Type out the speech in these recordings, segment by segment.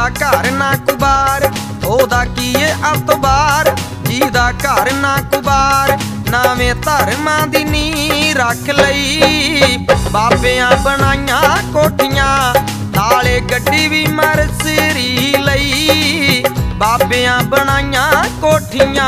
ਜਿਹਦਾ ਘਰ ਨਾ ਕੁਬਾਰ ਉਹਦਾ ਕੀ ਏ ਅਤਬਾਰ। ਜਿਹਦਾ ਘਰ ਨਾ ਕੁਬਾਰ ਨਵੇਂ ਧਰਮਾਂ ਦੀ ਨੀਂਹ ਰੱਖ ਲਈ। ਬਾਬਿਆਂ ਬਣਾਈਆਂ ਕੋਠੀਆਂ ਨਾਲੇ ਗੱਡੀ ਵੀ ਮਰਸਰੀ ਲਈ। ਬਾਬਿਆਂ ਬਣਾਈਆਂ ਕੋਠੀਆਂ।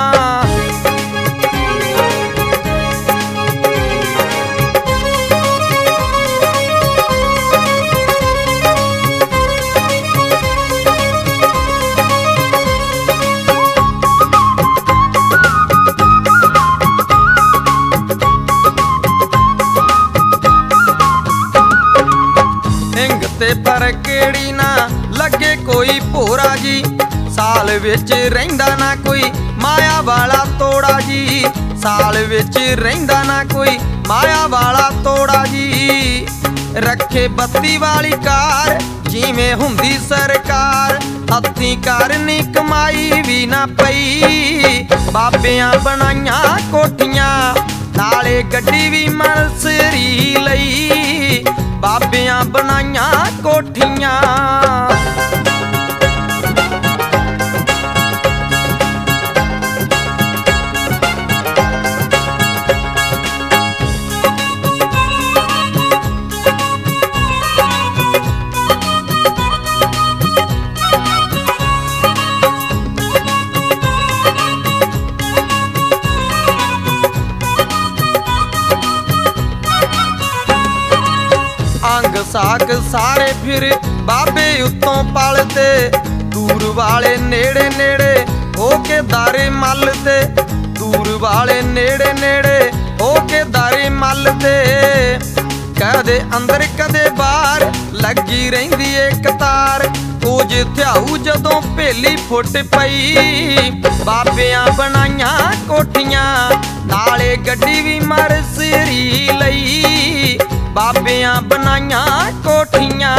ਤੇ ਪਰ ਕਿਹੜੀ ਨਾ ਲੱਗੇ ਕੋਈ ਭੋਰਾ ਜੀ। ਸਾਲ ਵਿੱਚ ਰਹਿੰਦਾ ਨਾ ਕੋਈ ਮਾਇਆ ਵਾਲਾ ਤੋੜਾ ਜੀ। ਸਾਲ ਵਿੱਚ ਰਹਿੰਦਾ ਨਾ ਕੋਈ ਮਾਇਆ ਵਾਲਾ ਤੋੜਾ ਜੀ। ਰੱਖੇ ਬੱਤੀ ਵਾਲੀ ਕਾਰ ਜਿਵੇਂ ਹੁੰਦੀ ਸਰਕਾਰ। ਹੱਥੀਂ ਕਰਨੀ ਕਮਾਈ ਵੀ ਨਾ ਪਈ। ਬਾਬਿਆਂ ਬਣਾਈਆਂ ਕੋਠੀਆਂ ਨਾਲੇ ਗੱਡੀ ਵੀ ਮਰਸਰੀ ਲਈ। ਬਾਬਿਆਂ ਬਣਾਈਆਂ ਕੋਠੀਆਂ। ਅੰਗ ਸਾਕ ਸਾਰੇ ਫਿਰ ਬਾਬੇ ਉੱਤੋਂ ਪਲਦੇ। ਦੂਰ ਵਾਲੇ ਨੇੜੇ ਨੇੜੇ ਹੋ ਕੇ ਦਾਰੇ ਮੱਲਦੇ। ਦੂਰ ਵਾਲੇ ਨੇੜੇ ਨੇੜੇ ਹੋ ਕੇ ਦਾਰੇ ਮੱਲਦੇ। ਕਦੇ ਅੰਦਰ ਕਦੇ ਬਾਹਰ ਲੱਗੀ ਰਹਿੰਦੀ ਏ ਕਤਾਰ। ਕੁਝ ਥਿਆਊ ਜਦੋਂ ਭੇਲੀ ਫੁੱਟ ਪਈ। ਬਾਬਿਆਂ ਬਣਾਈਆਂ ਕੋਠੀਆਂ ਨਾਲੇ ਗੱਡੀ ਵੀ ਮਰਸਰੀ ਲਈ। ਬਾਬਿਆਂ ਬਣਾਈਆਂ ਕੋਠੀਆਂ।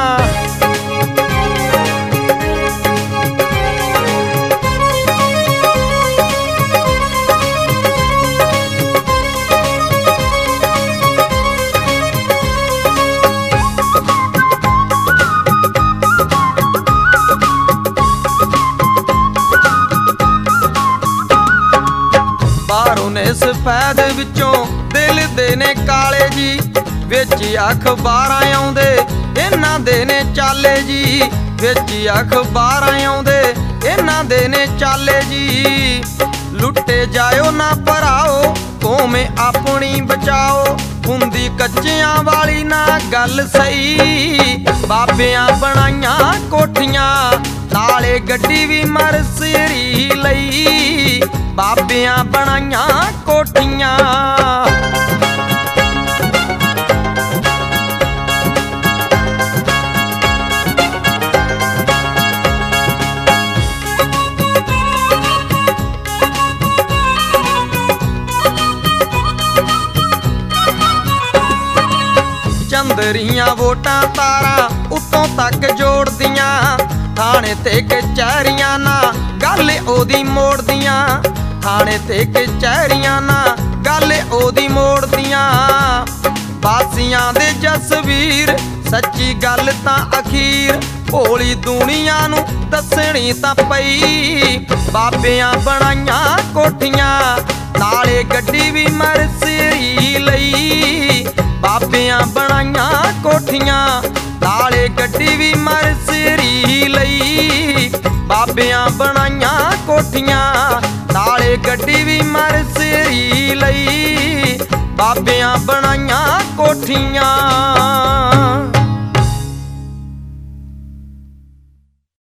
ਬਾਹਰੋਂ ਨੇ ਸਫੈਦ ਵਿੱਚੋਂ ਦਿਲ ਦੇ ਨੇ ਕਾਲੇ ਜੀ। ਵਿੱਚ ਅਖਬਾਰਾਂ ਆਉਂਦੇ ਇਹਨਾਂ ਦੇ ਨੇ ਚਾਲੇ ਜੀ। ਵਿੱਚ ਅਖਬਾਰਾਂ ਆਉਂਦੇ ਇਹਨਾਂ ਦੇ ਨੇ ਚਾਲੇ ਜੀ। ਲੁੱਟੇ ਜਾਇਓ ਨਾ ਭਰਾਓ ਕੌਮੇ ਆਪਣੀ ਬਚਾਓ। ਹੁੰਦੀ ਕੱਚਿਆਂ ਵਾਲੀ ਨਾ ਗੱਲ ਸਹੀ। ਬਾਬਿਆਂ ਬਣਾਈਆਂ ਕੋਠੀਆਂ ਨਾਲੇ ਗੱਡੀ ਵੀ ਮਰਸਰੀ ਲਈ। ਬਾਬਿਆਂ ਬਣਾਈਆਂ ਕੋਠੀਆਂ। ਚੰਦਰੀਆਂ ਵੋਟਾਂ ਤਾਰਾਂ ਉੱਤੋਂ ਤੱਕ ਜੋੜਦੀਆਂ। ਥਾਣੇ ਤੇ ਕਚਹਿਰੀਆਂ ਨਾ ਗੱਲ ਉਹਦੀ ਮੋੜਦੀਆਂ। ਥਾਣੇ ਤੇ ਕਚਹਿਰੀਆਂ ਨਾ ਗੱਲ ਉਹਦੀ ਮੋੜਦੀਆਂ। ਬਾਸੀਆਂ ਦੇ ਜਸਵੀਰ ਸੱਚੀ ਗੱਲ ਤਾਂ ਅਖੀਰ ਭੋਲੀ ਦੁਨੀਆ ਨੂੰ ਦੱਸਣੀ ਤਾਂ ਪਈ। ਬਾਬਿਆਂ ਬਣਾਈਆਂ ਕੋਠੀਆਂ ਨਾਲੇ ਗੱਡੀ ਵੀ ਮਰਸਰੀ ਲਈ। ਬਾਬਿਆਂ ਬਣਾਈਆਂ ਕੋਠੀਆਂ ਨਾਲੇ ਗੱਡੀ ਵੀ ਮਰਸਰੀ ਲਈ। ਬਾਬਿਆਂ ਬਣਾਈਆਂ ਕੋਠੀਆਂ ਨਾਲੇ ਗੱਡੀ ਵੀ ਮਰਸਰੀ ਲਈ। ਬਾਬਿਆਂ ਬਣਾਈਆਂ ਕੋਠੀਆਂ।